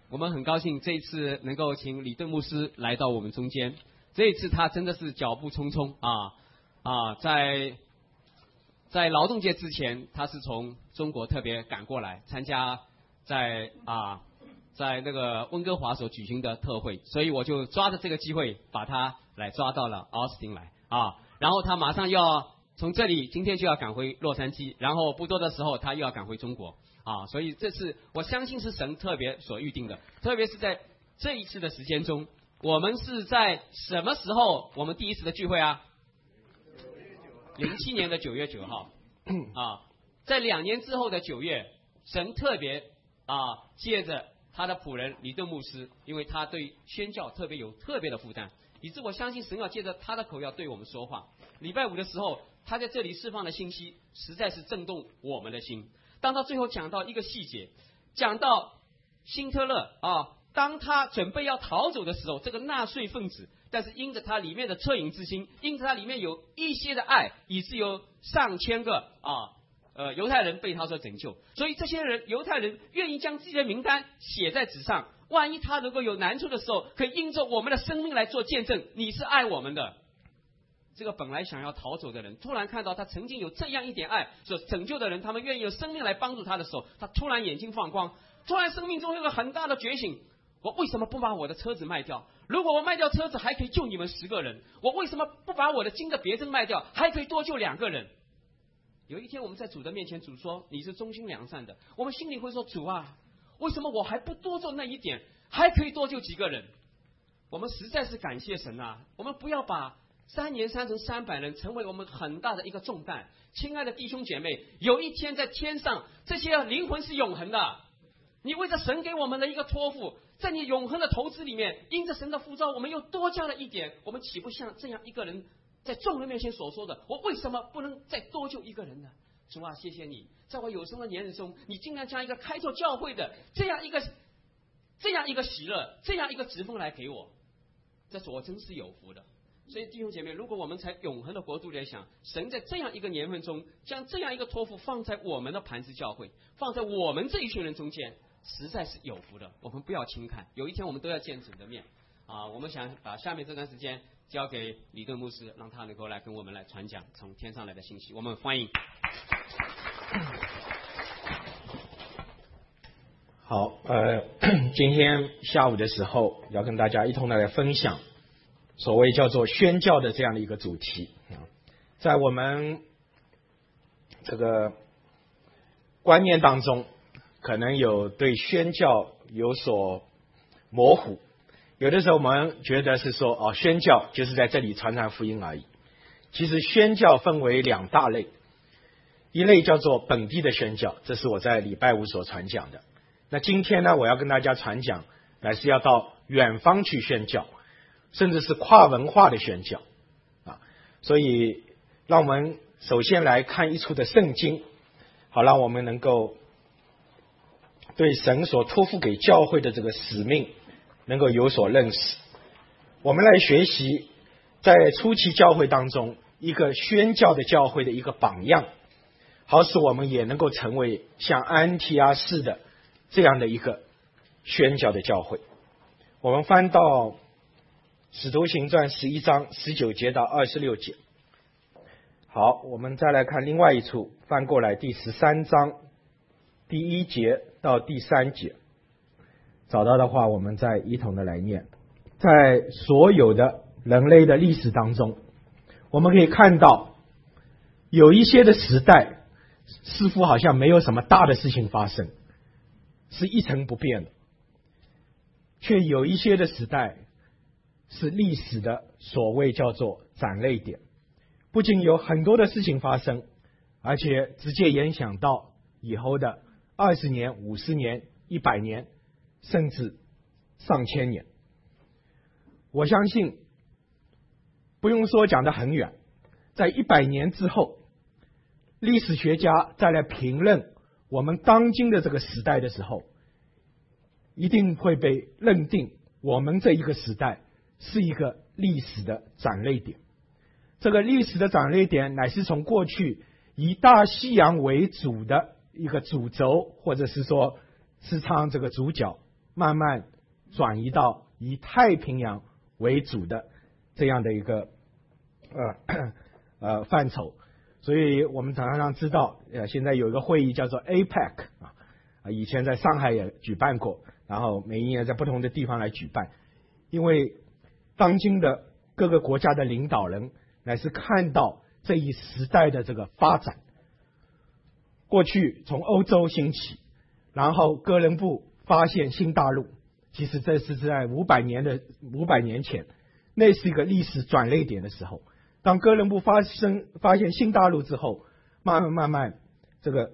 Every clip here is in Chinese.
我们很高兴这一次能够请李顿牧师来到我们中间。这一次他真的是脚步匆匆在劳动节之前，他是从中国特别赶过来参加在那个温哥华所举行的特会，所以我就抓着这个机会把他来抓到了奥斯汀来然后他马上要从这里今天就要赶回洛杉矶，然后不多的时候他又要赶回中国所以这次我相信是神特别所预定的，特别是在这一次的时间中，我们是在什么时候我们第一次的聚会？07年的9月9号在2年之后的9月，神特别借着他的仆人李顿牧师，因为他对宣教特别的负担，以致我相信神要借着他的口要对我们说话。礼拜5的时候，他在这里释放的信息实在是震动我们的心。当他最后讲到一个细节，讲到辛特勒当他准备要逃走的时候，这个纳粹分子，但是因着他里面的恻隐之心，因着他里面有一些的爱，以致有上千个犹太人被他所拯救，所以这些人犹太人愿意将自己的名单写在纸上，万一他能够有难处的时候，可以因着我们的生命来做见证，你是爱我们的。这个本来想要逃走的人，突然看到他曾经有这样一点爱所拯救的人，他们愿意有生命来帮助他的时候，他突然眼睛放光，突然生命中有个很大的觉醒。我为什么不把我的车子卖掉？如果我卖掉车子还可以救你们10个人，我为什么不把我的金的别针卖掉，还可以多救2个人？有一天我们在主的面前，主说你是忠心良善的，我们心里会说，主啊，为什么我还不多做那一点，还可以多救几个人？我们实在是感谢神我们不要把3年3乘300人成为我们很大的一个重担。亲爱的弟兄姐妹，有一天在天上，这些灵魂是永恒的，你为着神给我们的一个托付，在你永恒的投资里面，因着神的呼召，我们又多加了一点，我们岂不像这样一个人在众人面前所说的，我为什么不能再多救1个人呢？主啊，谢谢你，在我有生的年日中，你竟然将一个开拓教会的这样一个喜乐，这样一个职分来给我，这是我真是有福的。所以弟兄姐妹，如果我们在永恒的国度来想，神在这样一个年份中，将这样一个托付放在我们的磐石教会，放在我们这一群人中间，实在是有福的，我们不要轻看，有一天我们都要见主的面我们想把下面这段时间交给李顿牧师，让他能够来跟我们来传讲从天上来的信息。我们欢迎。 好，今天下午的时候要跟大家一同来分享所谓叫做宣教的这样的一个主题在我们这个观念当中，可能有对宣教有所模糊，有的时候我们觉得是说宣教就是在这里传福音而已。其实宣教分为2大类，一类叫做本地的宣教，这是我在礼拜5所传讲的。那今天呢，我要跟大家传讲乃是要到远方去宣教，甚至是跨文化的宣教所以让我们首先来看一处的圣经，好让我们能够对神所托付给教会的这个使命能够有所认识。我们来学习在初期教会当中一个宣教的教会的一个榜样，好使我们也能够成为像安提阿式的这样的一个宣教的教会。我们翻到使徒行传11章19节到26节。好，我们再来看另外一处，翻过来第13章第1节到第3节。找到的话，我们再一同的来念。在所有的人类的历史当中，我们可以看到有一些的时代似乎好像没有什么大的事情发生，是一成不变的，却有一些的时代是历史的所谓叫做转捩点，不仅有很多的事情发生，而且直接影响到以后的20年、50年、100年，甚至上千年。我相信不用说讲得很远，在100年之后，历史学家再来评论我们当今的这个时代的时候，一定会被认定我们这一个时代是一个历史的转捩点。这个历史的转捩点乃是从过去以大西洋为主的一个主轴，或者是说是唱这个主角慢慢转移到以太平洋为主的这样的一个范畴。所以我们常常知道，现在有一个会议叫做 APEC 以前在上海也举办过，然后每一年在不同的地方来举办。因为当今的各个国家的领导人乃是看到这一时代的这个发展，过去从欧洲兴起，然后哥伦布发现新大陆，其实这是在500年前，那是一个历史转捩点的时候。当哥伦布发现新大陆之后，慢慢这个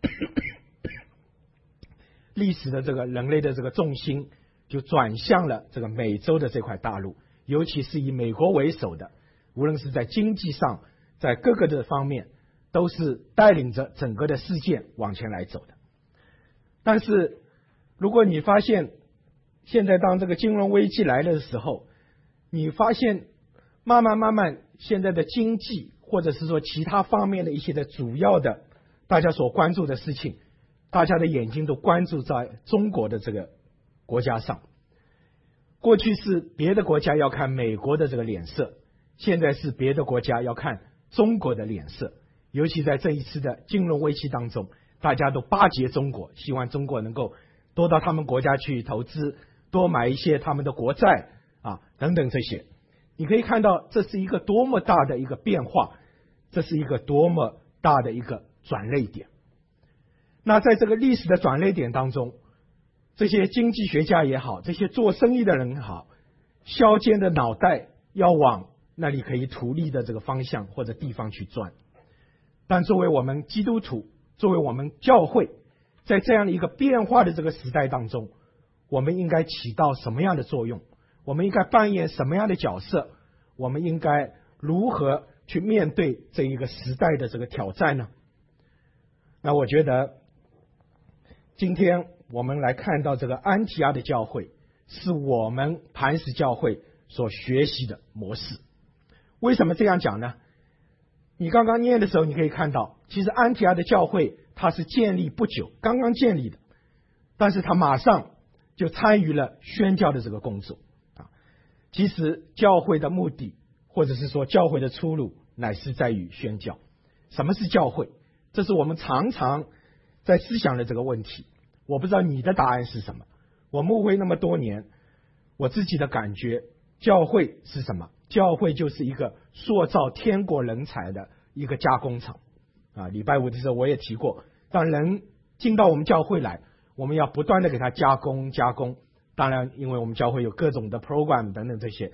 历史的这个人类的这个重心就转向了这个美洲的这块大陆，尤其是以美国为首的，无论是在经济上，在各个的方面，都是带领着整个的世界往前来走的。但是如果你发现现在当这个金融危机来了的时候，你发现慢慢现在的经济或者是说其他方面的一些的主要的大家所关注的事情，大家的眼睛都关注在中国的这个国家上。过去是别的国家要看美国的这个脸色，现在是别的国家要看中国的脸色。尤其在这一次的金融危机当中，大家都巴结中国，希望中国能够多到他们国家去投资，多买一些他们的国债等等这些。你可以看到这是一个多么大的一个变化，这是一个多么大的一个转捩点。那在这个历史的转捩点当中，这些经济学家也好，这些做生意的人也好，削尖的脑袋要往那里可以图利的这个方向或者地方去钻。但作为我们基督徒，作为我们教会，在这样的一个变化的这个时代当中，我们应该起到什么样的作用？我们应该扮演什么样的角色？我们应该如何去面对这一个时代的这个挑战呢？那我觉得今天我们来看到这个安提阿的教会，是我们磐石教会所学习的模式。为什么这样讲呢？你刚刚念的时候，你可以看到，其实安提阿的教会它是建立不久，刚刚建立的，但是它马上就参与了宣教的这个工作。其实教会的目的，或者是说教会的出路，乃是在于宣教。什么是教会？这是我们常常在思想的这个问题。我不知道你的答案是什么。我牧会那么多年，我自己的感觉，教会是什么？教会就是一个塑造天国人才的一个加工厂。礼拜五的时候我也提过，当人进到我们教会来，我们要不断的给他加工。当然因为我们教会有各种的 program 等等这些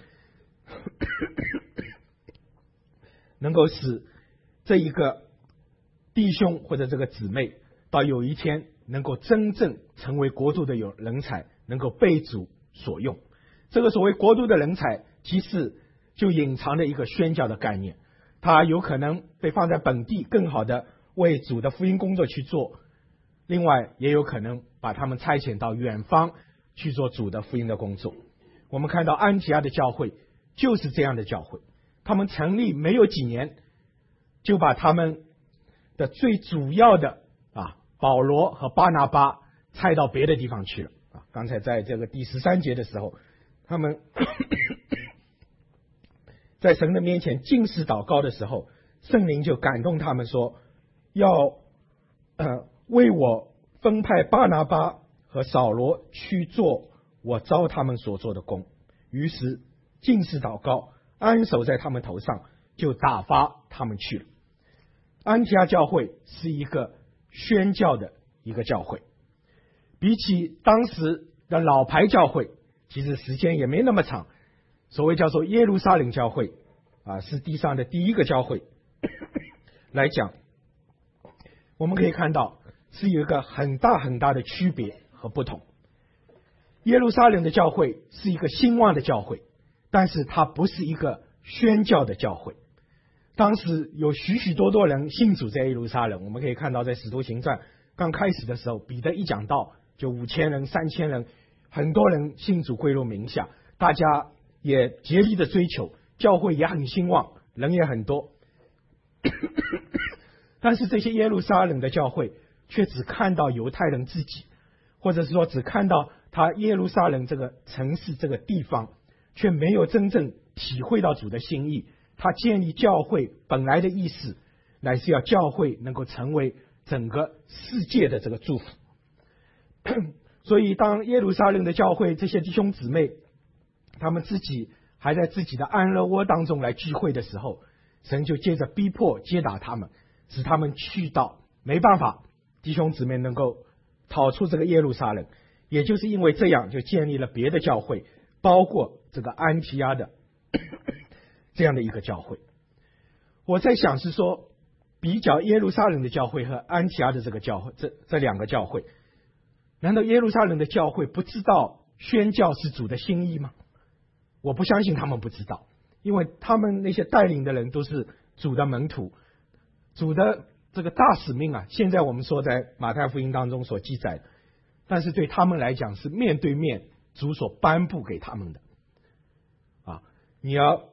能够使这一个弟兄或者这个姊妹到有一天能够真正成为国度的有人才，能够被主所用。这个所谓国度的人才，其实就隐藏了一个宣教的概念，它有可能被放在本地更好的为主的福音工作去做，另外也有可能把他们差遣到远方去做主的福音的工作。我们看到安提阿的教会就是这样的教会，他们成立没有几年，就把他们的最主要的保罗和巴拿巴差到别的地方去了。刚才在这个第13节的时候，他们在神的面前禁食祷告的时候，圣灵就感动他们说，要为我分派巴拿巴和扫罗去做我召他们所做的工。于是禁食祷告，安守在他们头上，就打发他们去了。安提阿教会是一个宣教的一个教会，比起当时的老牌教会，其实时间也没那么长。所谓叫做耶路撒冷教会是地上的第一个教会来讲，我们可以看到是有一个很大的区别和不同。耶路撒冷的教会是一个兴旺的教会，但是它不是一个宣教的教会。当时有许多人信主在耶路撒冷，我们可以看到在使徒行传刚开始的时候，彼得一讲道就5000人3000人，很多人信主归入名下，大家也竭力的追求，教会也很兴旺，人也很多但是这些耶路撒冷的教会却只看到犹太人自己，或者是说只看到他耶路撒冷这个城市这个地方却没有真正体会到主的心意。他建立教会本来的意思乃是要教会能够成为整个世界的这个祝福。所以当耶路撒冷的教会这些弟兄姊妹他们自己还在自己的安乐窝当中来聚会的时候，神就接着逼迫击打他们，使他们去到没办法，弟兄姊妹能够逃出这个耶路撒冷。也就是因为这样，就建立了别的教会，包括这个安提阿的这样的一个教会。我在想是说，比较耶路撒冷的教会和安提阿的这个教会，这两个教会，难道耶路撒冷的教会不知道宣教是主的心意吗？我不相信他们不知道，因为他们那些带领的人都是主的门徒，主的这个大使命啊，现在我们说在马太福音当中所记载的，但是对他们来讲是面对面主所颁布给他们的啊，你要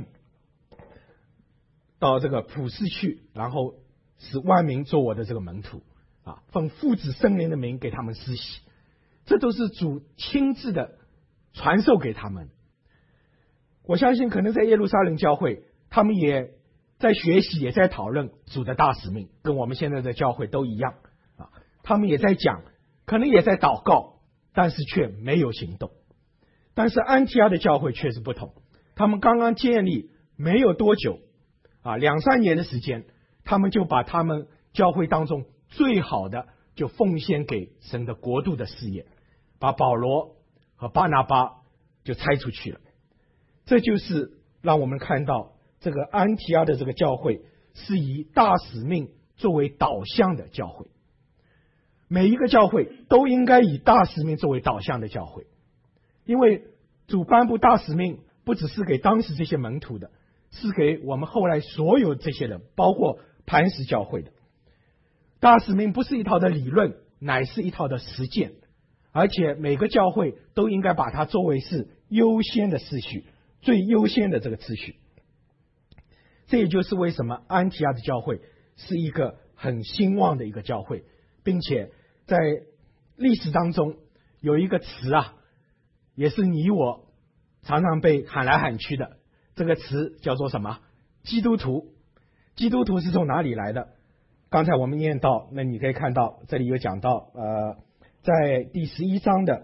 到这个普世去，然后使万民做我的这个门徒啊，奉父子圣灵的名给他们施洗，这都是主亲自的传授给他们。我相信可能在耶路撒冷教会，他们也在学习，也在讨论主的大使命，跟我们现在的教会都一样啊。他们也在讲，可能也在祷告，但是却没有行动。但是安提阿的教会却是不同，他们刚刚建立没有多久啊，2-3年的时间，他们就把他们教会当中最好的就奉献给神的国度的事业，把保罗和巴拿巴就差出去了。这就是让我们看到这个安提阿的这个教会是以大使命作为导向的教会。每一个教会都应该以大使命作为导向的教会，因为主颁布大使命不只是给当时这些门徒的，是给我们后来所有这些人，包括磐石教会的。大使命不是一套的理论，乃是一套的实践，而且每个教会都应该把它作为是优先的次序，最优先的这个次序。这也就是为什么安提阿的教会是一个很兴旺的一个教会，并且在历史当中有一个词啊，也是你我常常被喊来喊去的，这个词叫做什么？基督徒。基督徒是从哪里来的？刚才我们念到，那你可以看到这里有讲到在第11章的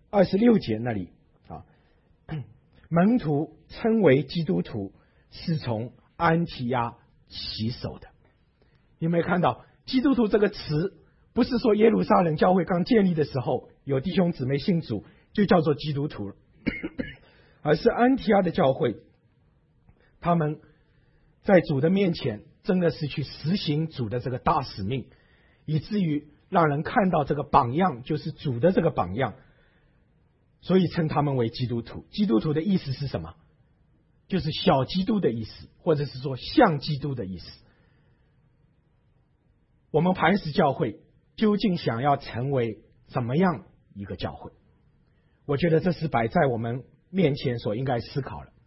26节那里啊，门徒称为基督徒是从安提阿起手的。你有没有看到基督徒这个词不是说耶路撒冷教会刚建立的时候有弟兄姊妹信主就叫做基督徒了，而是安提阿的教会他们在主的面前真的是去实行主的这个大使命，以至于让人看到这个榜样就是主的这个榜样，所以称他们为基督徒。基督徒的意思是什么？就是小基督的意思，或者是说像基督的意思。我们磐石教会究竟想要成为怎么样一个教会？我觉得这是摆在我们面前所应该思考的。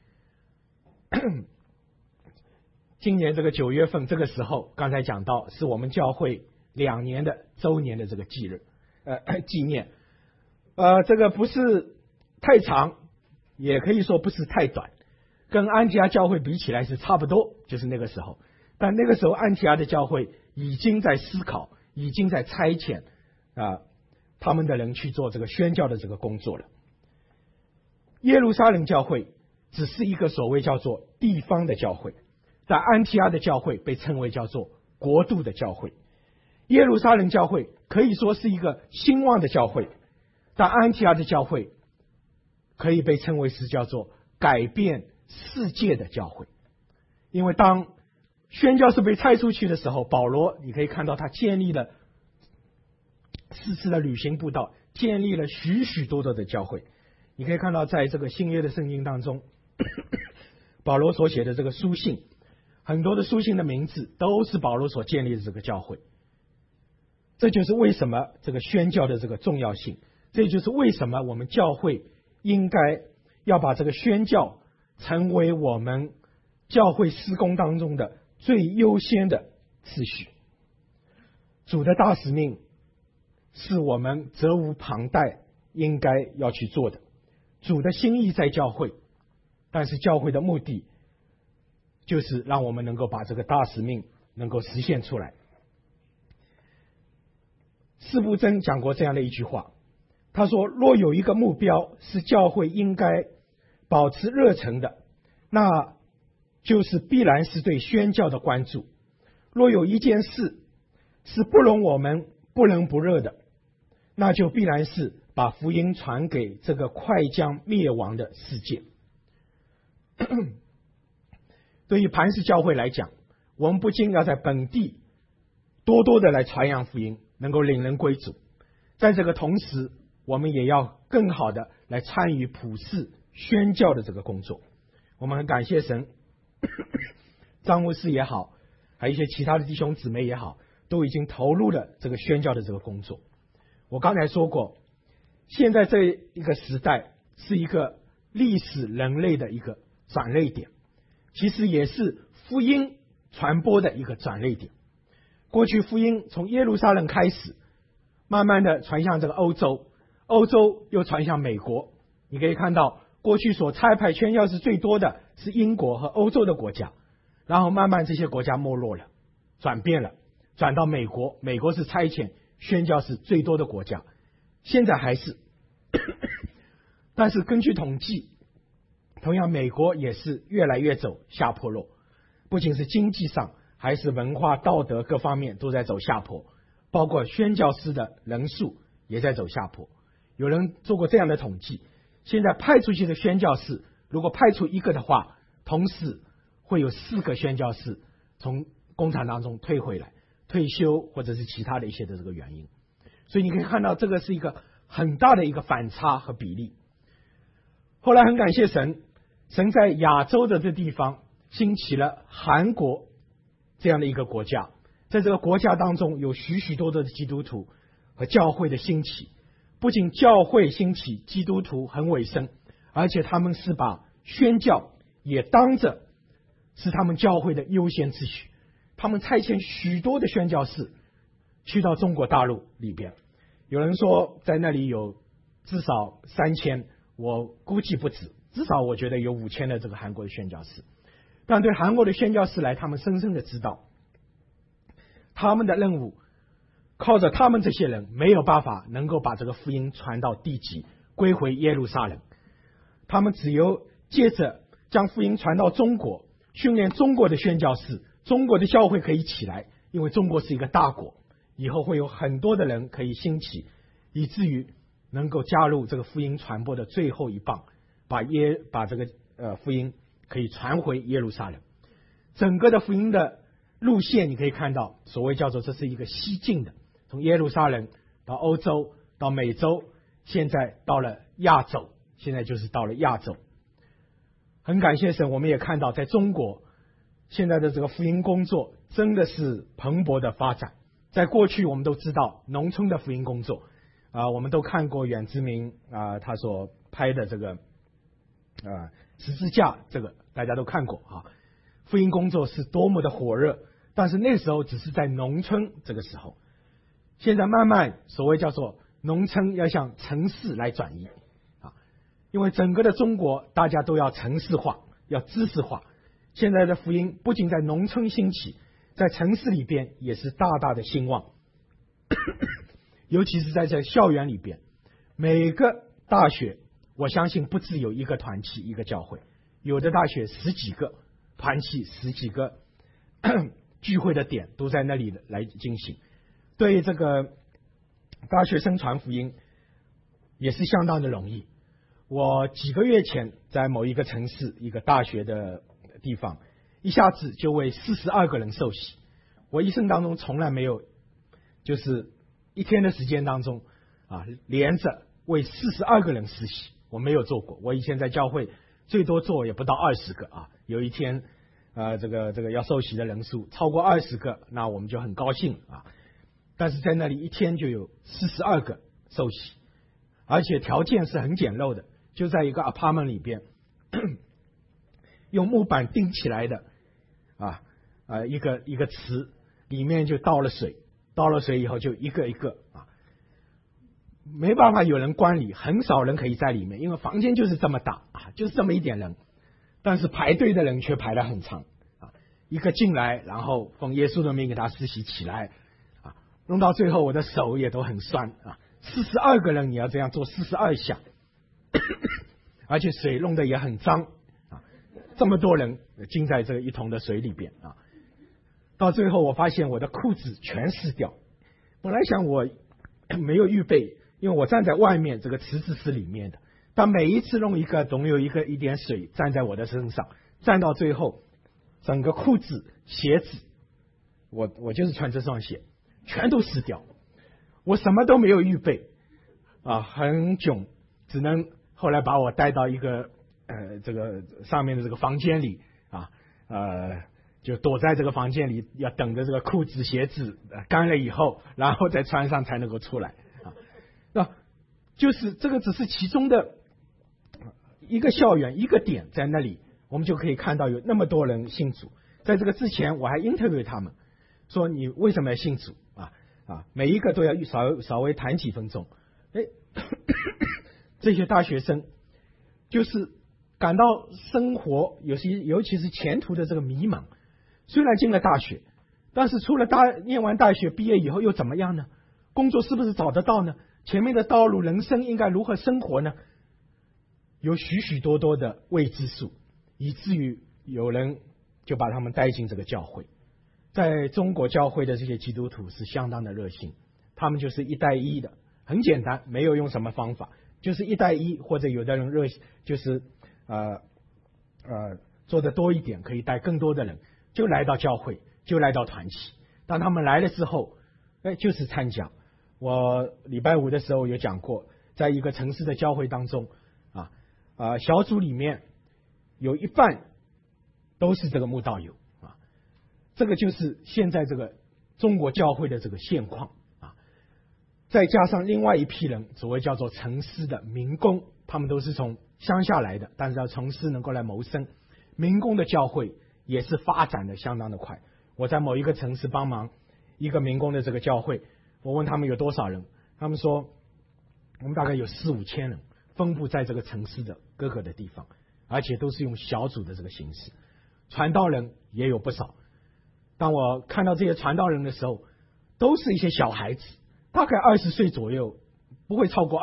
今年这个9月份这个时候，刚才讲到是我们教会2年的周年的这个纪念。这个不是太长，也可以说不是太短，跟安提阿教会比起来是差不多，就是那个时候。但那个时候安提阿的教会已经在思考，已经在差遣他们的人去做这个宣教的这个工作了。耶路撒冷教会只是一个所谓叫做地方的教会，在安提阿的教会被称为叫做国度的教会。耶路撒冷教会可以说是一个兴旺的教会，但安提阿的教会可以被称为是叫做改变世界的教会。因为当宣教士被拆出去的时候，保罗你可以看到他建立了4次的旅行布道，建立了许许多多的教会。你可以看到在这个新约的圣经当中，保罗所写的这个书信，很多的书信的名字都是保罗所建立的这个教会。这就是为什么这个宣教的这个重要性，这就是为什么我们教会应该要把这个宣教成为我们教会施工当中的最优先的次序。主的大使命是我们责无旁贷应该要去做的。主的心意在教会，但是教会的目的就是让我们能够把这个大使命能够实现出来。司布真讲过这样的一句话，他说，若有一个目标是教会应该保持热忱的，那就是必然是对宣教的关注。若有一件事是不容我们不冷不热的，那就必然是把福音传给这个快将灭亡的世界。对于磐石教会来讲，我们不仅要在本地多多的来传扬福音，能够领人归主，在这个同时，我们也要更好的来参与普世宣教的这个工作。我们很感谢神，张牧师也好，还有一些其他的弟兄姊妹也好，都已经投入了这个宣教的这个工作。我刚才说过，现在这一个时代是一个历史人类的一个转捩点，其实也是福音传播的一个转捩点。过去福音从耶路撒冷开始，慢慢的传向这个欧洲，欧洲又传向美国。你可以看到，过去所差派宣教士最多的是英国和欧洲的国家，然后慢慢这些国家没落了，转变了，转到美国，美国是差遣宣教士最多的国家，现在还是但是根据统计，同样美国也是越来越走下坡路，不仅是经济上，还是文化道德各方面都在走下坡，包括宣教士的人数也在走下坡。有人做过这样的统计，现在派出去的宣教士如果派出一个的话，同时会有4个宣教士从工厂当中退回来，退休或者是其他的一些的这个原因。所以你可以看到，这个是一个很大的一个反差和比例。后来很感谢神，神在亚洲的这地方兴起了韩国这样的一个国家，在这个国家当中有许许多多的基督徒和教会的兴起，不仅教会兴起，基督徒很委身，而且他们是把宣教也当着是他们教会的优先秩序。他们差遣许多的宣教士去到中国大陆里边，有人说在那里有至少3000，我估计不止，至少我觉得有5000的这个韩国的宣教士。但对韩国的宣教士来，他们深深的知道，他们的任务靠着他们这些人没有办法能够把这个福音传到地极，归回耶路撒冷。他们只有接着将福音传到中国，训练中国的宣教士，中国的教会可以起来，因为中国是一个大国，以后会有很多的人可以兴起，以至于能够加入这个福音传播的最后一棒，把这个福音可以传回耶路撒冷。整个的福音的路线你可以看到，所谓叫做这是一个西进的，从耶路撒冷到欧洲，到美洲，现在到了亚洲，现在就是到了亚洲。很感谢神，我们也看到在中国现在的这个福音工作真的是蓬勃的发展。在过去我们都知道农村的福音工作我们都看过远之明他所拍的这个十字架，这个大家都看过福音工作是多么的火热，但是那时候只是在农村。这个时候现在慢慢所谓叫做农村要向城市来转移因为整个的中国大家都要城市化，要知识化。现在的福音不仅在农村兴起，在城市里边也是大大的兴旺尤其是在这校园里边，每个大学我相信不只有一个团契一个教会，有的大学10几个团契10几个聚会的点都在那里来进行。对这个大学生传福音也是相当的容易。我几个月前在某一个城市一个大学的地方，一下子就为42个人受洗。我一生当中从来没有就是一天的时间当中连着为42个人施洗，我没有做过。我以前在教会最多做也不到20个有一天这个要受洗的人数超过20个，那我们就很高兴但是在那里一天就有42个受洗，而且条件是很简陋的，就在一个 apartment 里边用木板钉起来的一个池，里面就倒了水以后就一个一个没办法有人观礼，很少人可以在里面，因为房间就是这么大啊，就是这么一点人，但是排队的人却排得很长啊。一个进来，然后奉耶稣的名给他施洗起来啊，弄到最后我的手也都很酸啊。42个人你要这样做42下，而且水弄得也很脏啊，这么多人浸在这个一桶的水里边啊，到最后我发现我的裤子全湿掉。本来想我没有预备，因为我站在外面，这个池子是里面的，但每一次弄一个总有一点水站在我的身上，站到最后整个裤子鞋子，我就是穿这双鞋全都湿掉，我什么都没有预备啊，很囧，只能后来把我带到一个这个上面的这个房间里啊，就躲在这个房间里，要等着这个裤子鞋子干了以后，然后再穿上才能够出来啊。那就是这个只是其中的一个校园一个点，在那里我们就可以看到有那么多人信主。在这个之前我还 interview 他们说你为什么要信主啊，每一个都要稍微谈几分钟。这些大学生就是感到生活尤其是前途的这个迷茫。虽然进了大学，但是念完大学毕业以后又怎么样呢？工作是不是找得到呢？前面的道路人生应该如何生活呢？有许许多多的未知数，以至于有人就把他们带进这个教会。在中国教会的这些基督徒是相当的热心，他们就是一带一的，很简单，没有用什么方法，就是一带一，或者有的人就是做的多一点，可以带更多的人，就来到教会，就来到团契。当他们来了之后，就是参加。我礼拜五的时候有讲过，在一个城市的教会当中小组里面有一半都是这个慕道友啊，这个就是现在这个中国教会的这个现况啊。再加上另外一批人，所谓叫做城市的民工，他们都是从乡下来的，但是要城市能够来谋生，民工的教会也是发展的相当的快。我在某一个城市帮忙一个民工的这个教会，我问他们有多少人，他们说我们大概有4-5千人，分布在这个城市的各个的地方，而且都是用小组的这个形式。传道人也有不少，当我看到这些传道人的时候，都是一些小孩子，大概20岁左右，不会超过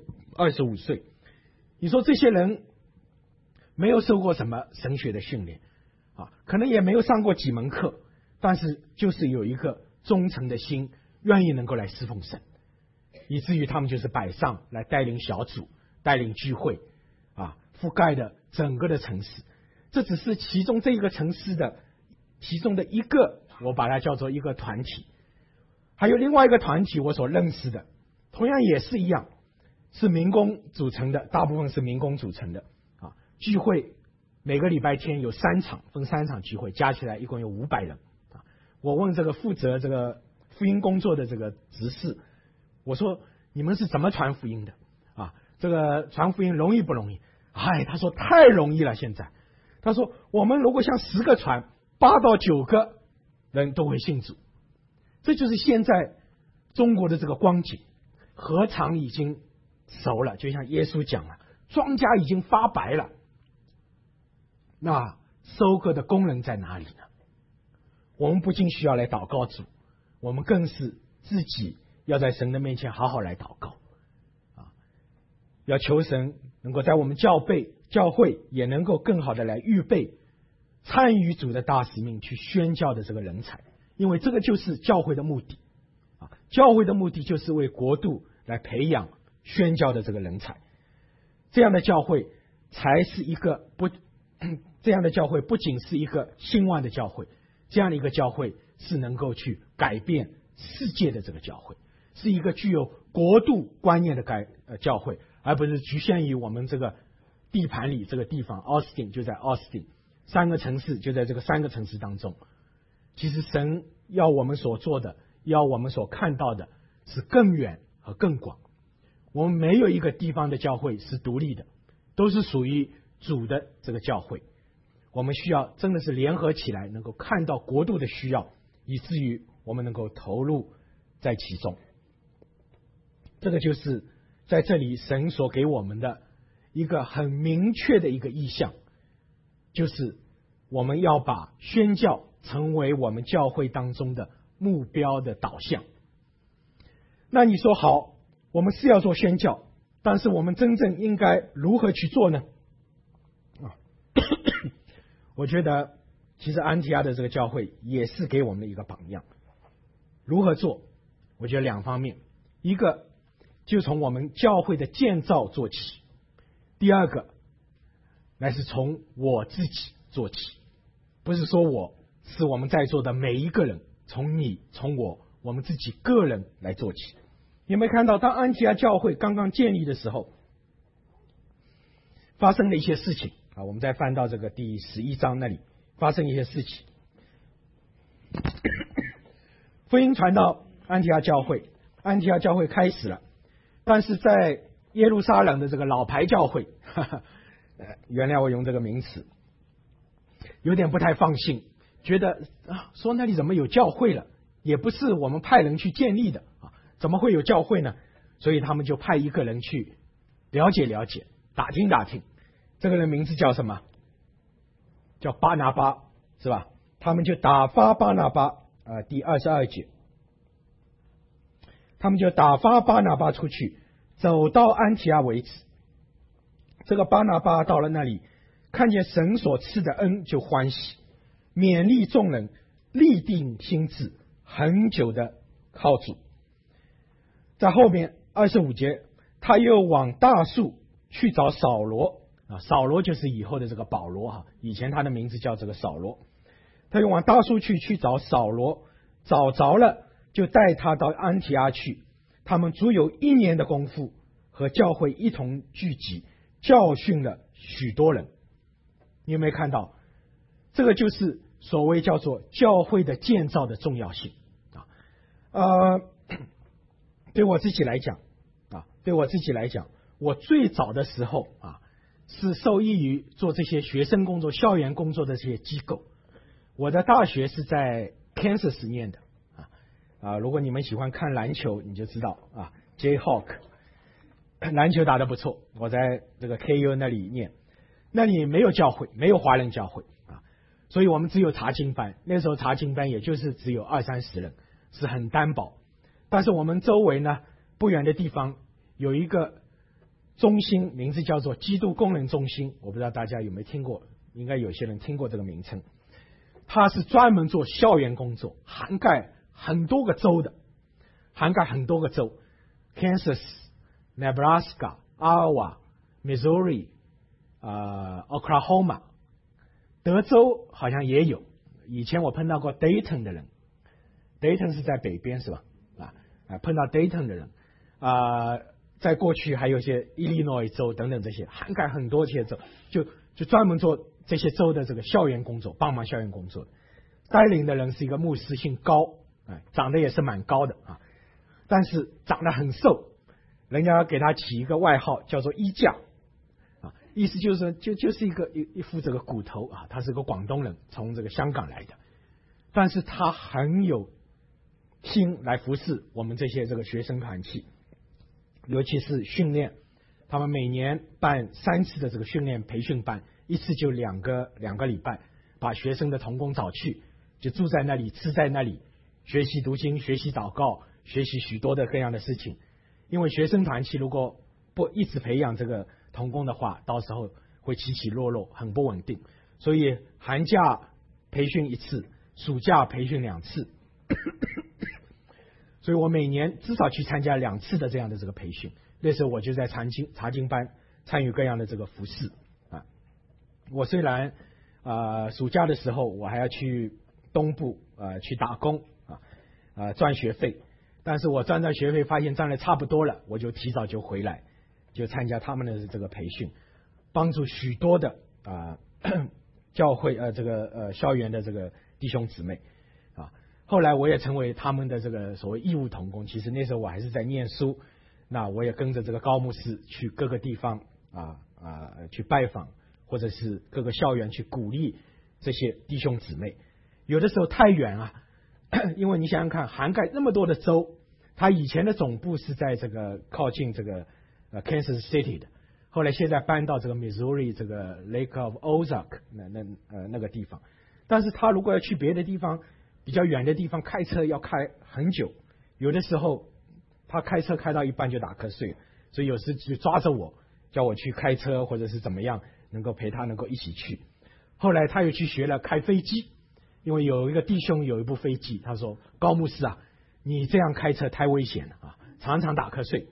25岁。你说这些人没有受过什么神学的训练可能也没有上过几门课，但是就是有一个忠诚的心，愿意能够来侍奉神，以至于他们就是摆上来带领小组，带领聚会覆盖的整个的城市。这只是其中这个城市的其中的一个，我把它叫做一个团体。还有另外一个团体我所认识的，同样也是一样，是民工组成的，大部分是民工组成的聚会每个礼拜天有3场，分3场聚会，加起来一共有500人我问这个负责这个福音工作的这个执事，我说你们是怎么传福音的这个传福音容易不容易？他说太容易了。现在他说我们如果像10个传，8到9个人都会信主。这就是现在中国的这个光景，禾场已经熟了，就像耶稣讲了，庄稼已经发白了，那收割的工人在哪里呢？我们不仅需要来祷告主，我们更是自己要在神的面前好好来祷告要求神能够在我们教会也能够更好的来预备参与主的大使命，去宣教的这个人才。因为这个就是教会的目的教会的目的就是为国度来培养宣教的这个人才。这样的教会才是一个这样的教会不仅是一个兴旺的教会，这样的一个教会是能够去改变世界的这个教会，是一个具有国度观念的教会，而不是局限于我们这个地盘里这个地方。奥斯汀就在奥斯汀，3个城市就在这个3个城市当中。其实神要我们所做的，要我们所看到的是更远和更广。我们没有一个地方的教会是独立的，都是属于主的这个教会。我们需要真的是联合起来，能够看到国度的需要，以至于我们能够投入在其中。这个就是在这里神所给我们的一个很明确的一个意向，就是我们要把宣教成为我们教会当中的目标的导向。那你说好，我们是要做宣教，但是我们真正应该如何去做呢？我觉得其实安提阿的这个教会也是给我们的一个榜样。如何做？我觉得两方面，一个就从我们教会的建造做起，第二个乃是从我自己做起。不是说我，是我们在座的每一个人，从你从我们自己个人来做起。有没有看到当安提阿教会刚刚建立的时候发生了一些事情啊？我们再翻到这个第11章那里发生一些事情。福音传到安提阿教会，安提阿教会开始了，但是在耶路撒冷的这个老牌教会，原谅我用这个名词，有点不太放心，觉得说那里怎么有教会了，也不是我们派人去建立的啊，怎么会有教会呢？所以他们就派一个人去了解了解，打听打听。这个人名字叫什么？叫巴拿巴，是吧？他们就打发巴拿巴第22节，他们就打发巴拿巴出去，走到安提阿为止。这个巴拿巴到了那里，看见神所赐的恩，就欢喜，勉励众人，立定心志，恒久的靠主。在后面25节，他又往大树去找扫罗扫罗就是以后的这个保罗以前他的名字叫这个扫罗。他又往大树去找扫罗，找着了，就带他到安提阿去。他们足有1年的功夫，和教会一同聚集，教训了许多人。你有没有看到？这个就是所谓叫做教会的建造的重要性对我自己来讲我最早的时候是受益于做这些学生工作、校园工作的这些机构。我的大学是在 Kansas 念的如果你们喜欢看篮球，你就知道Jayhawk 篮球打得不错。我在这个 KU 那里念，那里没有教会，没有华人教会所以我们只有查经班。那时候查经班也就是只有20-30人，是很单薄。但是我们周围呢，不远的地方有一个中心，名字叫做基督工人中心，我不知道大家有没有听过，应该有些人听过这个名称。它是专门做校园工作，涵盖很多个州，Kansas、Nebraska、Iowa、Missouri、Oklahoma， 德州好像也有。以前我碰到过 Dayton 的人，Dayton 是在北边是吧？碰到 Dayton 的人在过去还有一些 Illinois 州等等，这些涵盖很多这些州，就专门做这些州的这个校园工作，帮忙校园工作。带领的人是一个牧师，姓高，长得也是蛮高的但是长得很瘦，人家给他起一个外号叫做衣架意思就是就是一副这个骨头他是个广东人，从这个香港来的，但是他很有心来服侍我们这些这个学生团体，尤其是训练。他们每年办3次的这个训练培训班，一次就两个礼拜，把学生的同工找去，就住在那里，吃在那里，学习读经，学习祷告，学习许多的各样的事情。因为学生团体如果不一直培养这个同工的话，到时候会起起落落，很不稳定。所以寒假培训1次，暑假培训2次所以我每年至少去参加2次的这样的这个培训。那时候我就在查经班参与各样的这个服事我虽然暑假的时候我还要去东部去打工赚学费，但是我赚到学费发现赚的差不多了，我就提早就回来，就参加他们的这个培训，帮助许多的教会这个校园的这个弟兄姊妹后来我也成为他们的这个所谓义务同工。其实那时候我还是在念书，那我也跟着这个高牧师去各个地方去拜访，或者是各个校园去鼓励这些弟兄姊妹。有的时候太远因为你想想看，涵盖那么多的州，他以前的总部是在这个靠近这个 Kansas City 的，后来现在搬到这个 Missouri 这个 Lake of Ozark 那个地方。但是他如果要去别的地方，比较远的地方，开车要开很久，有的时候他开车开到一半就打瞌睡，所以有时就抓着我，叫我去开车或者是怎么样，能够陪他能够一起去。后来他又去学了开飞机，因为有一个弟兄有一部飞机，他说高牧师啊，你这样开车太危险了啊，常常打瞌睡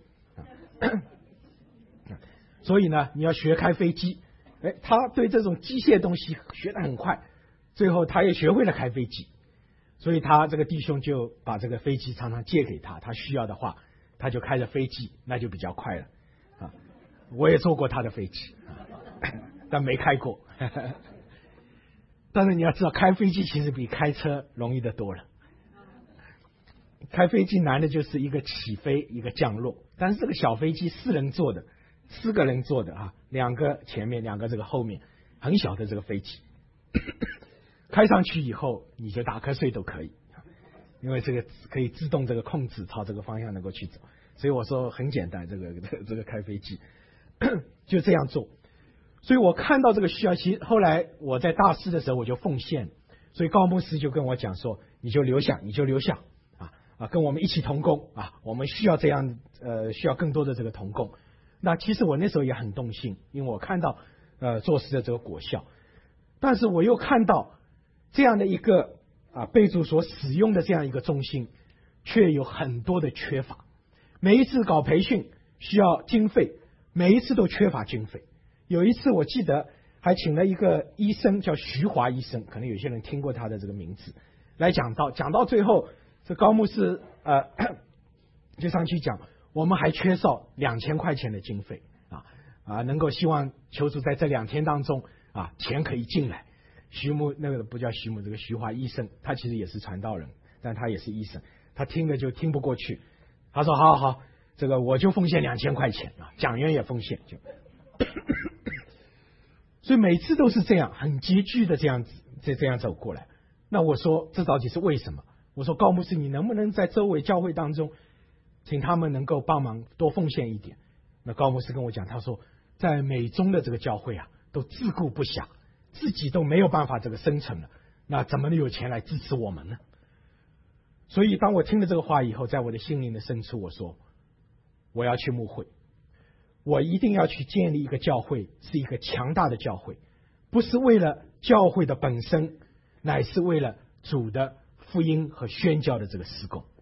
所以呢你要学开飞机。他对这种机械东西学得很快，最后他也学会了开飞机，所以他这个弟兄就把这个飞机常常借给他，他需要的话他就开着飞机，那就比较快了啊。我也坐过他的飞机但没开过但是你要知道，开飞机其实比开车容易得多了。开飞机难的就是一个起飞一个降落，但是这个小飞机4人坐的，4个人坐的啊，2个前面2个这个后面，很小的这个飞机开上去以后你就打瞌睡都可以，因为这个可以自动这个控制朝这个方向能够去走，所以我说很简单，这个开飞机就这样做。所以我看到这个需要，其实后来我在大师的时候我就奉献，所以高牧师就跟我讲说，你就留下跟我们一起同工啊，我们需要这样需要更多的这个同工。那其实我那时候也很动心，因为我看到做事的这个果效，但是我又看到这样的一个被主所使用的这样一个中心却有很多的缺乏。每一次搞培训需要经费，每一次都缺乏经费。有一次我记得还请了一个医生叫徐华医生，可能有些人听过他的这个名字，来讲到最后，这高牧师就上去讲，我们还缺少2000块钱的经费能够希望求主在这2天当中钱可以进来。徐牧那个不叫徐牧，这个徐华医生他其实也是传道人，但他也是医生，他听了就听不过去，他说好，这个我就奉献2000块钱讲员也奉献就所以每次都是这样很拮据的这样走过来。那我说这到底是为什么？我说高牧师，你能不能在周围教会当中请他们能够帮忙多奉献一点？那高牧师跟我讲，他说在美中的这个教会都自顾不暇，自己都没有办法这个生存了，那怎么能有钱来支持我们呢？所以当我听了这个话以后，在我的心灵的深处，我说我要去牧会，我一定要去建立一个教会，是一个强大的教会，不是为了教会的本身，乃是为了主的福音和宣教的这个事工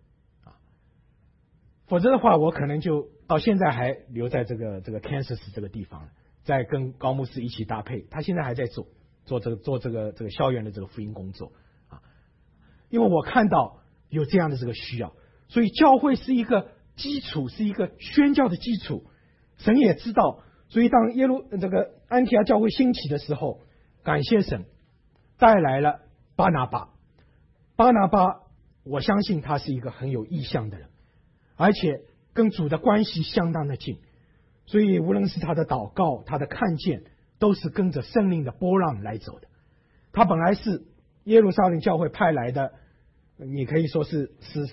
否则的话我可能就到现在还留在这个 Kansas 这个地方了，在跟高牧师一起搭配，他现在还在做这个校园的这个福音工作因为我看到有这样的这个需要，所以教会是一个基础，是一个宣教的基础，神也知道。所以当这个安提阿教会兴起的时候，感谢神带来了巴拿巴，我相信他是一个很有意向的人，而且跟主的关系相当的近，所以无论是他的祷告，他的看见，都是跟着圣灵的波浪来走的。他本来是耶路撒冷教会派来的，你可以说是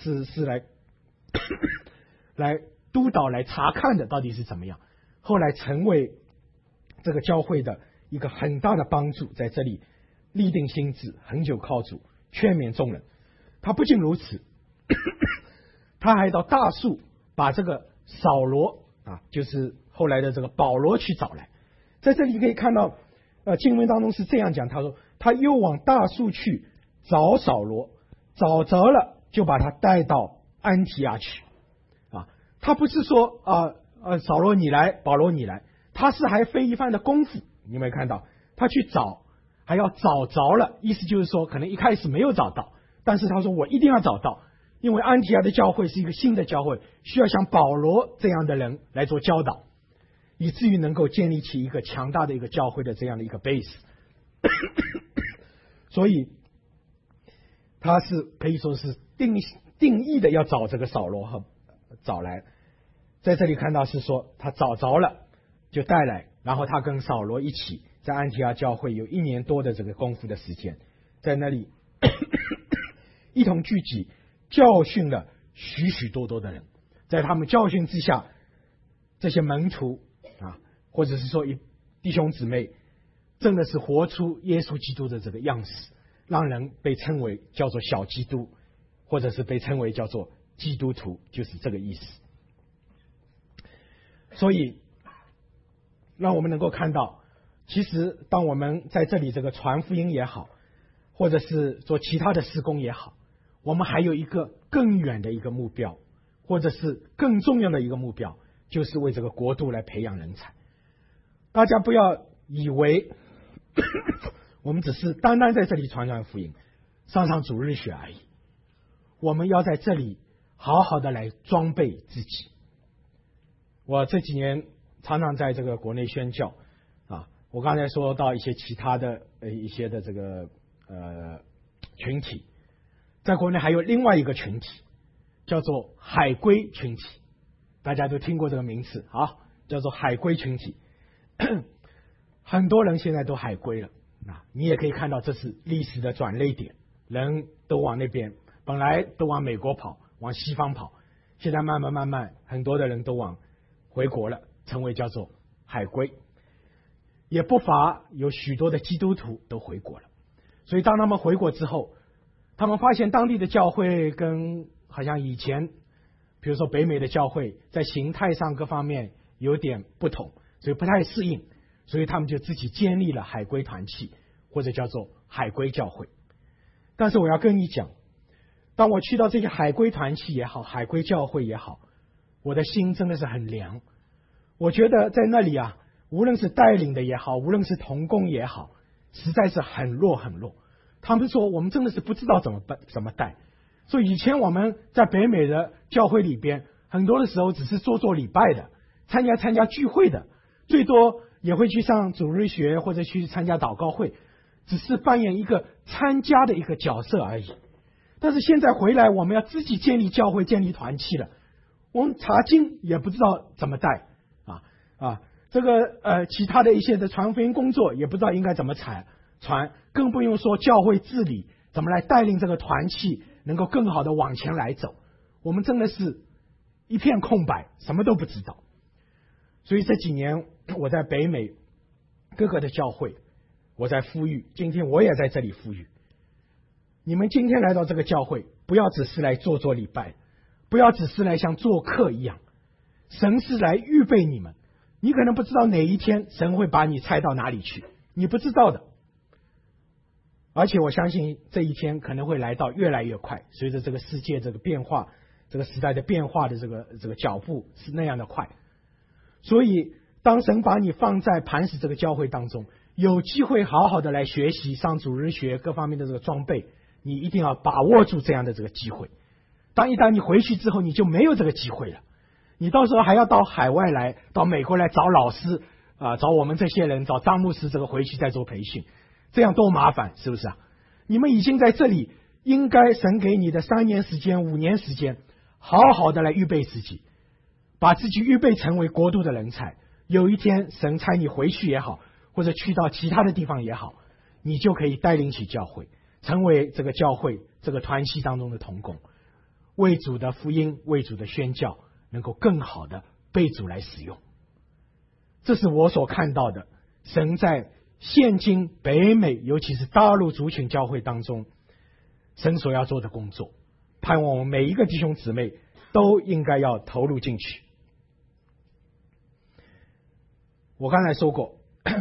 来督导来查看的到底是怎么样，后来成为这个教会的一个很大的帮助，在这里立定心志，恒久靠主，劝勉众人。他不仅如此他还到大树把这个扫罗就是后来的这个保罗去找来。在这里可以看到经文当中是这样讲，他说他又往大树去找扫罗，找着了就把他带到安提阿去他不是说扫罗你来，保罗你来，他是还费一番的功夫。你有没有看到他去找，还要找着了，意思就是说可能一开始没有找到，但是他说我一定要找到，因为安提阿的教会是一个新的教会，需要像保罗这样的人来做教导，以至于能够建立起一个强大的一个教会的这样的一个 base 所以他是可以说是定义的要找这个扫罗和找来。在这里看到是说他找着了就带来，然后他跟扫罗一起在安提阿教会有1年多的这个功夫的时间，在那里一同聚集，教训了许许多多的人。在他们教训之下， 这些门徒啊，或者是说弟兄姊妹，真的是活出耶稣基督的这个样式，让人被称为叫做小基督，或者是被称为叫做基督徒，就是这个意思。所以让我们能够看到，其实当我们在这里这个传福音也好，或者是做其他的事工也好，我们还有一个更远的一个目标，或者是更重要的一个目标，就是为这个国度来培养人才。大家不要以为我们只是单单在这里传福音，上主日学而已，我们要在这里好好的来装备自己。我这几年常常在这个国内宣教啊，我刚才说到一些其他的一些的这个群体，在国内还有另外一个群体叫做海归群体，大家都听过这个名词啊，叫做海归群体。很多人现在都海归了啊，你也可以看到这是历史的转捩点，人都往那边，本来都往美国跑，往西方跑，现在慢慢很多的人都往回国了，成为叫做海归，也不乏有许多的基督徒都回国了。所以当他们回国之后，他们发现当地的教会跟好像以前比如说北美的教会在形态上各方面有点不同，所以不太适应，所以他们就自己建立了海归团契，或者叫做海归教会。但是我要跟你讲，当我去到这些海归团契也好，海归教会也好，我的心真的是很凉。我觉得在那里啊，无论是带领的也好，无论是同工也好，实在是很弱很弱。他们说我们真的是不知道怎么带。所以以前我们在北美的教会里边，很多的时候只是做礼拜的，参加聚会的，最多也会去上主日学或者去参加祷告会，只是扮演一个参加的一个角色而已。但是现在回来，我们要自己建立教会，建立团契了，我们查经也不知道怎么带这个其他的一些的传福音工作也不知道应该怎么传，更不用说教会治理怎么来带领这个团契能够更好的往前来走。我们真的是一片空白，什么都不知道。所以这几年我在北美各个的教会，我在呼吁，今天我也在这里呼吁，你们今天来到这个教会，不要只是来做礼拜，不要只是来像做客一样，神是来预备你们。你可能不知道哪一天神会把你拆到哪里去，你不知道的。而且我相信这一天可能会来到越来越快，随着这个世界这个变化，这个时代的变化的这个脚步是那样的快。所以当神把你放在磐石这个教会当中，有机会好好的来学习上主日学各方面的这个装备，你一定要把握住这样的这个机会。一旦你回去之后，你就没有这个机会了。你到时候还要到海外来，到美国来找老师找我们这些人，找张牧师这个回去再做培训，这样多麻烦，是不是啊？你们已经在这里，应该神给你的3年时间、5年时间，好好的来预备自己，把自己预备成为国度的人才。有一天神差你回去也好，或者去到其他的地方也好，你就可以带领起教会，成为这个教会这个团契当中的同工，为主的福音、为主的宣教能够更好的被主来使用。这是我所看到的神在现今北美尤其是大陆族群教会当中神所要做的工作，盼望我们每一个弟兄姊妹都应该要投入进去。我刚才说过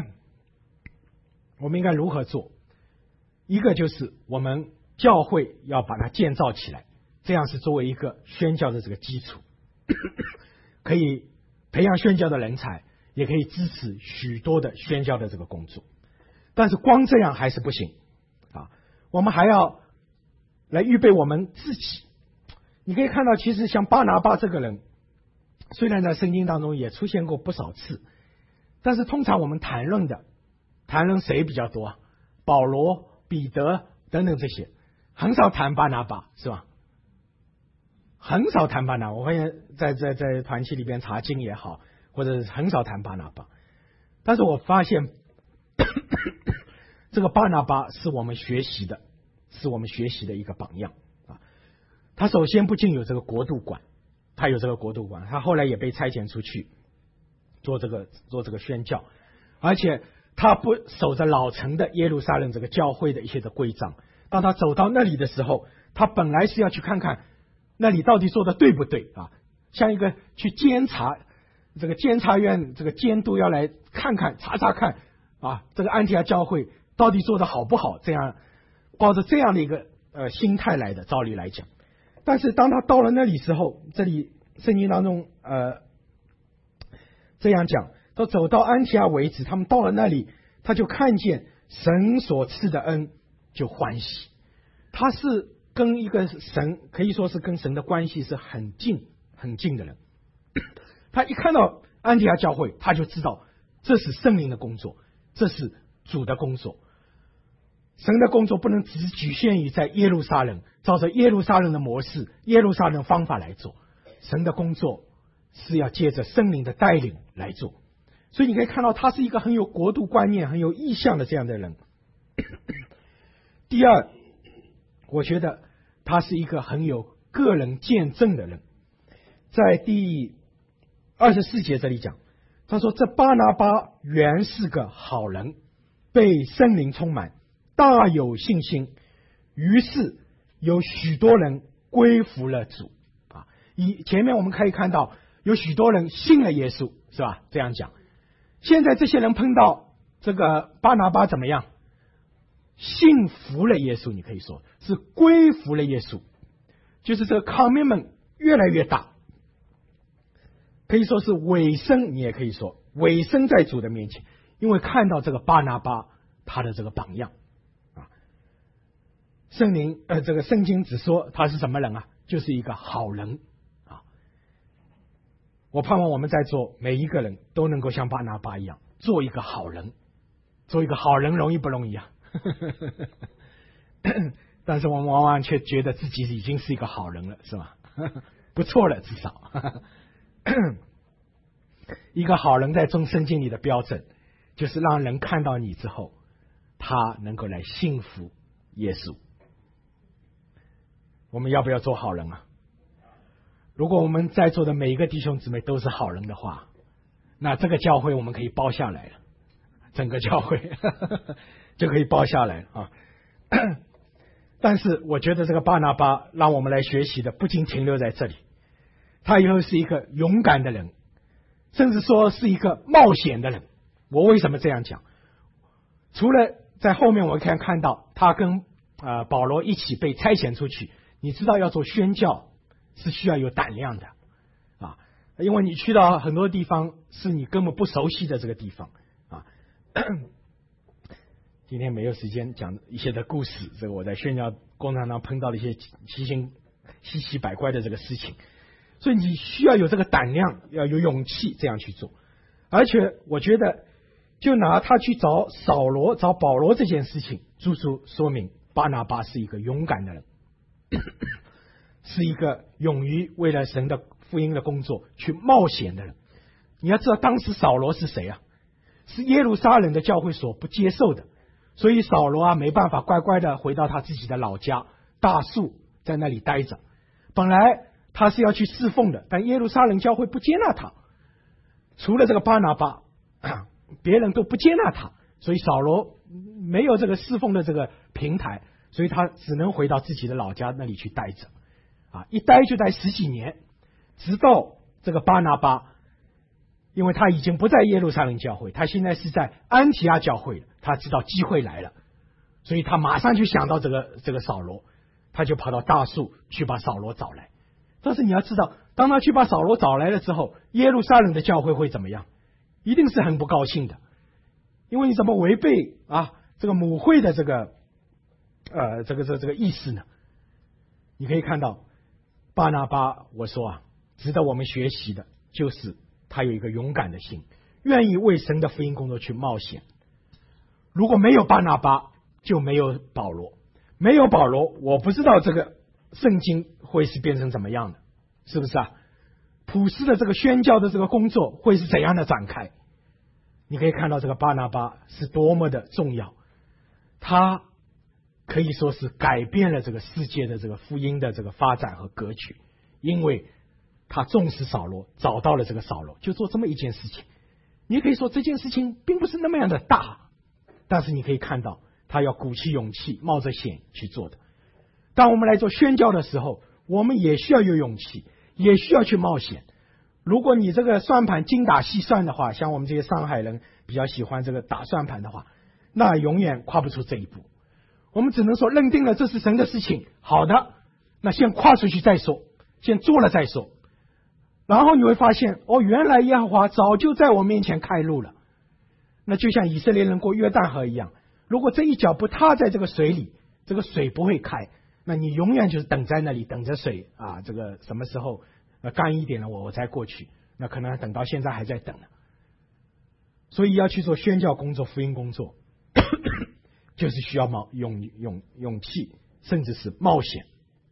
我们应该如何做，一个就是我们教会要把它建造起来，这样是作为一个宣教的这个基础，可以培养宣教的人才，也可以支持许多的宣教的这个工作。但是光这样还是不行我们还要来预备我们自己。你可以看到，其实像巴拿巴这个人，虽然在圣经当中也出现过不少次，但是通常我们谈论谁比较多保罗、彼得等等这些，很少谈巴拿巴，是吧？很少谈巴拿巴。我发现在团契里边查经也好，或者很少谈巴拿巴。但是我发现这个巴拿巴是我们学习的一个榜样他首先不仅有这个国度馆，他后来也被差遣出去做这个宣教，而且他不守着老城的耶路撒冷这个教会的一些的规章。当他走到那里的时候，他本来是要去看看那里到底做的对不对啊，像一个去监察，这个监察院这个监督要来看看查看啊，这个安提阿教会到底做的好不好，这样抱着这样的一个心态来的，照理来讲。但是当他到了那里时候，这里圣经当中这样讲，到走到安提阿为止，他们到了那里，他就看见神所赐的恩，就欢喜。他是跟一个神，可以说是跟神的关系是很近很近的人。他一看到安提阿教会，他就知道这是圣灵的工作，这是主的工作。神的工作不能只局限于在耶路撒冷，照着耶路撒冷的模式、耶路撒冷方法来做。神的工作是要借着圣灵的带领来做。所以你可以看到他是一个很有国度观念、很有意向的这样的人。第二，我觉得他是一个很有个人见证的人。在第24节这里讲，他说这巴拿巴原是个好人，被圣灵充满，大有信心，于是有许多人归服了主啊。前面我们可以看到有许多人信了耶稣，是吧？这样讲。现在这些人碰到这个巴拿巴怎么样？信服了耶稣，你可以说是归服了耶稣，就是这个 commitment 越来越大，可以说是委身，你也可以说委身在主的面前，因为看到这个巴拿巴他的这个榜样啊。这个圣经只说他是什么人啊？就是一个好人啊。我盼望我们在座每一个人都能够像巴拿巴一样做一个好人。做一个好人容易不容易啊？但是我们往往却觉得自己已经是一个好人了，是吧？不错了，至少一个好人在中圣经里的标准，就是让人看到你之后，他能够来信服耶稣。我们要不要做好人啊？如果我们在座的每一个弟兄姊妹都是好人的话，那这个教会我们可以包下来了，整个教会就可以包下来啊。但是我觉得这个巴拿巴让我们来学习的不仅停留在这里，他以后是一个勇敢的人，甚至说是一个冒险的人。我为什么这样讲？除了在后面我们看到他跟保罗一起被差遣出去，你知道要做宣教是需要有胆量的啊，因为你去到很多地方是你根本不熟悉的这个地方啊。今天没有时间讲一些的故事，这个我在宣教工作上碰到了一些稀奇百怪的这个事情，所以你需要有这个胆量，要有勇气这样去做。而且我觉得就拿他去找扫罗找保罗这件事情，足足说明巴拿巴是一个勇敢的人，是一个勇于为了神的福音的工作去冒险的人。你要知道当时扫罗是谁啊？是耶路撒冷的教会所不接受的，所以扫罗啊没办法乖乖的回到他自己的老家大树，在那里待着。本来他是要去侍奉的，但耶路撒冷教会不接纳他，除了这个巴拿巴别人都不接纳他，所以扫罗没有这个侍奉的这个平台，所以他只能回到自己的老家那里去待着啊，一待就待10几年，直到这个巴拿巴，因为他已经不在耶路撒冷教会，他现在是在安提阿教会了，他知道机会来了，所以他马上就想到这个扫罗，他就跑到大树去把扫罗找来。但是你要知道，当他去把扫罗找来了之后，耶路撒冷的教会会怎么样？一定是很不高兴的，因为你怎么违背这个母会的这个意思呢？你可以看到巴拿巴，我说值得我们学习的就是他有一个勇敢的心，愿意为神的福音工作去冒险。如果没有巴拿巴，就没有保罗，没有保罗，我不知道这个圣经会是变成怎么样的，是不是啊？普世的这个宣教的这个工作会是怎样的展开？你可以看到这个巴拿巴是多么的重要，他可以说是改变了这个世界的这个福音的这个发展和格局，因为他重视扫罗，找到了这个扫罗，就做这么一件事情， 你可以说这件事情并不是那么样的大，但是你可以看到他要鼓起勇气，冒着险去做的。当我们来做宣教的时候，我们也需要有勇气，也需要去冒险。如果你这个算盘精打细算的话，像我们这些上海人比较喜欢这个打算盘的话，那永远跨不出这一步。我们只能说认定了这是神的事情，好的，那先跨出去再说，先做了再说。然后你会发现，原来耶和华早就在我面前开路了。那就像以色列人过约旦河一样，如果这一脚不踏在这个水里，这个水不会开，那你永远就是等在那里，等着水啊，这个什么时候干一点了我才过去，那可能等到现在还在等呢。所以要去做宣教工作、福音工作，就是需要勇气，甚至是冒险。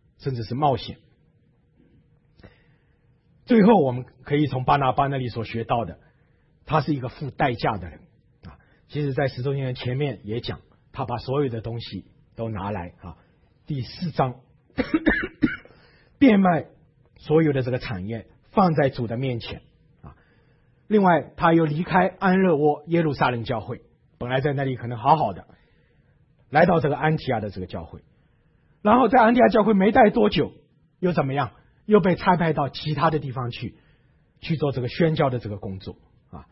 最后我们可以从巴拿巴那里所学到的，他是一个付代价的人啊。其实在使徒行传前面也讲，他把所有的东西都拿来啊。第4章变卖所有的这个产业放在主的面前啊。另外他又离开安热窝耶路撒冷教会，本来在那里可能好好的，来到这个安提亚的这个教会，然后在安提亚教会没待多久又怎么样，又被差派到其他的地方去做这个宣教的这个工作啊。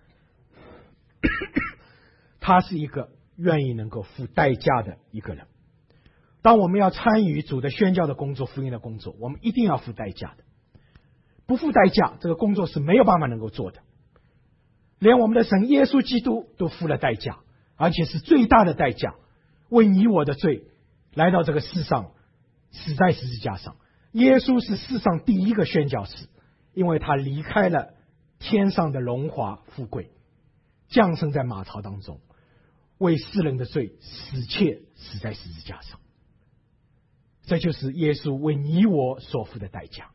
他是一个愿意能够付代价的一个人。当我们要参与主的宣教的工作、福音的工作，我们一定要付代价的。不付代价，这个工作是没有办法能够做的。连我们的神耶稣基督都付了代价，而且是最大的代价，为你我的罪来到这个世上，死在十字架上。耶稣是世上第一个宣教士，因为他离开了天上的荣华富贵，降生在马槽当中，为世人的罪死在十字架上。这就是耶稣为你我所付的代价。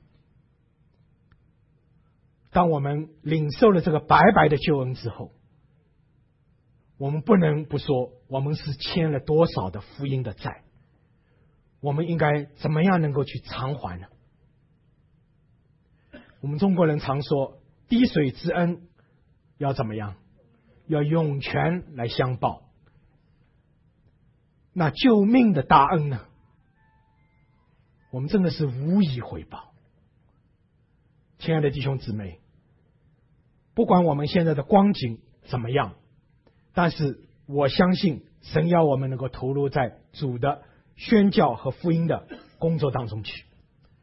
当我们领受了这个白白的救恩之后，我们不能不说我们是欠了多少的福音的债，我们应该怎么样能够去偿还呢？我们中国人常说滴水之恩要怎么样，要涌泉来相报。那救命的大恩呢，我们真的是无以回报。亲爱的弟兄姊妹，不管我们现在的光景怎么样，但是我相信神要我们能够投入在主的宣教和福音的工作当中去。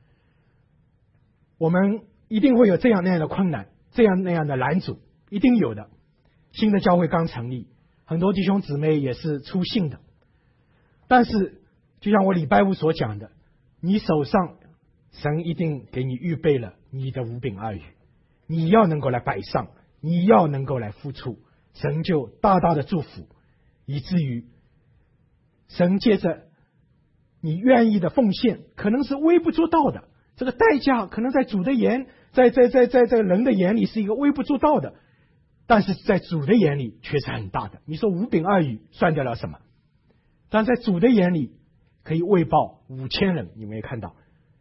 我们一定会有这样那样的困难，这样那样的拦阻，一定有的。新的教会刚成立，很多弟兄姊妹也是初信的，但是就像我礼拜五所讲的，你手上神一定给你预备了你的五饼二鱼，你要能够来摆上，你要能够来付出，神就大大的祝福，以至于神借着你愿意的奉献，可能是微不足道的，这个代价可能在主的眼，在这个人的眼里是一个微不足道的，但是在主的眼里却是很大的。你说五饼二鱼算得了什么？但在主的眼里可以喂饱5000人。你们也看到，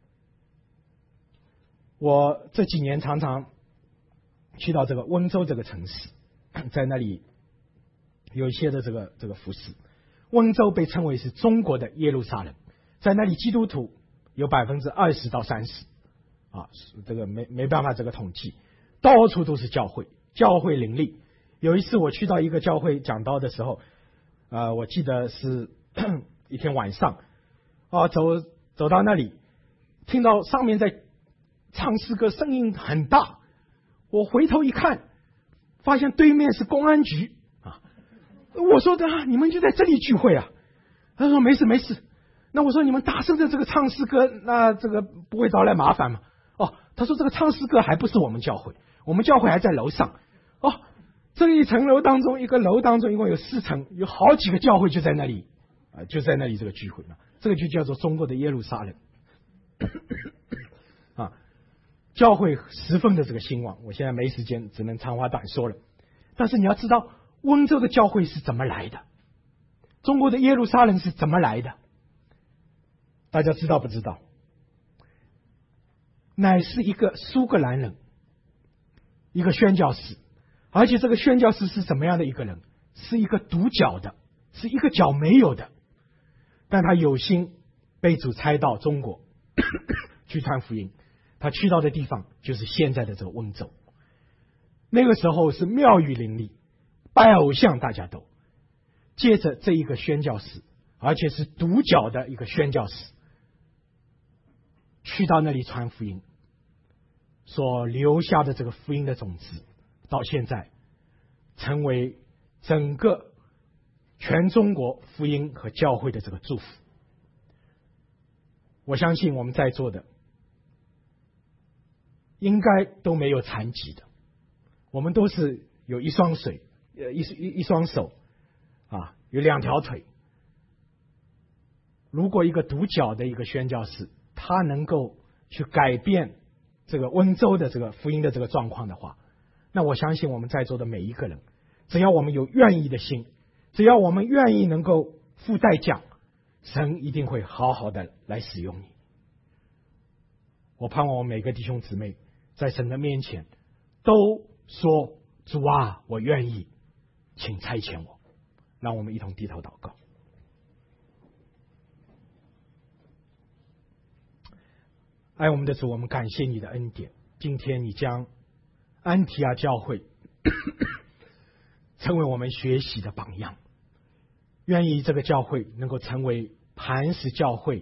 我这几年常常去到这个温州这个城市，在那里有一些的这个服饰。温州被称为是中国的耶路撒冷，在那里基督徒有20%到30%啊，这个没办法这个统计，到处都是教会林立。有一次我去到一个教会讲道的时候，我记得是一天晚上走到那里，听到上面在唱诗歌，声音很大，我回头一看，发现对面是公安局啊！我说你们就在这里聚会啊？他说没事。那我说你们大声的这个唱诗歌，那这个不会招来麻烦吗？他说这个唱诗歌还不是我们教会，我们教会还在楼上。这一层楼当中，一个楼当中一共有4层，有好几个教会就在那里就在那里这个聚会了。这个就叫做中国的耶路撒冷教会十分的这个兴旺。我现在没时间，只能长话短说了。但是你要知道，温州的教会是怎么来的，中国的耶路撒冷是怎么来的，大家知道不知道？乃是一个苏格兰人，一个宣教士， 而且这个宣教士是怎么样的一个人？是一个独脚的，是一个脚没有的，但他有心被主差到中国去传福音。他去到的地方就是现在的这个温州。那个时候是庙宇林立，拜偶像大家都。借着这一个宣教士，而且是独脚的一个宣教士，去到那里传福音，所留下的这个福音的种子，到现在成为整个全中国福音和教会的这个祝福。我相信我们在座的应该都没有残疾的，我们都是有一双手，一双手啊，有两条腿。如果一个独脚的一个宣教士，他能够去改变这个温州的这个福音的这个状况的话，那我相信我们在座的每一个人，只要我们有愿意的心，只要我们愿意能够付代价，神一定会好好的来使用你。我盼望我每个弟兄姊妹在神的面前都说，主啊，我愿意，请差遣我。让我们一同低头祷告。爱我们的主，我们感谢你的恩典。今天你将安提阿教会成为我们学习的榜样，愿意这个教会能够成为磐石教会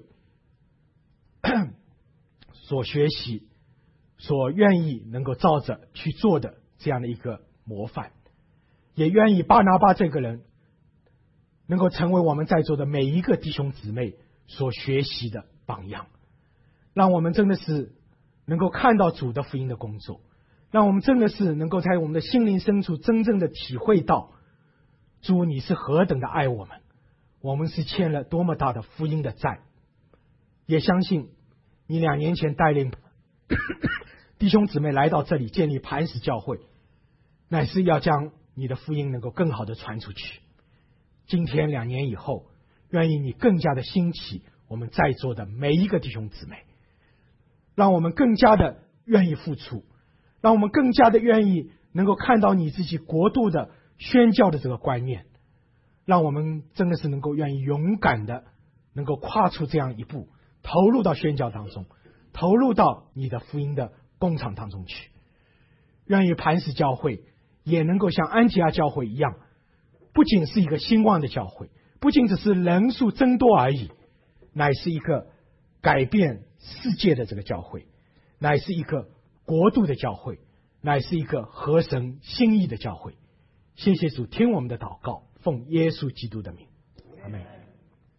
所学习、所愿意能够照着去做的这样的一个模范，也愿意巴拿巴这个人能够成为我们在座的每一个弟兄姊妹所学习的榜样，让我们真的是能够看到主的福音的工作，让我们真的是能够在我们的心灵深处真正的体会到，主你是何等的爱我们，我们是欠了多么大的福音的债。也相信你2年前带领弟兄姊妹来到这里建立磐石教会，乃是要将你的福音能够更好的传出去。今天2年以后，愿意你更加的兴起我们在座的每一个弟兄姊妹，让我们更加的愿意付出，让我们更加的愿意能够看到你自己国度的宣教的这个观念，让我们真的是能够愿意勇敢的能够跨出这样一步，投入到宣教当中，投入到你的福音的工厂当中去。愿意磐石教会也能够像安提阿教会一样，不仅是一个兴旺的教会，不仅只是人数增多而已，乃是一个改变世界的这个教会，乃是一个国度的教会，乃是一个合神心意的教会。谢谢主，听我们的祷告，奉耶稣基督的名，阿们。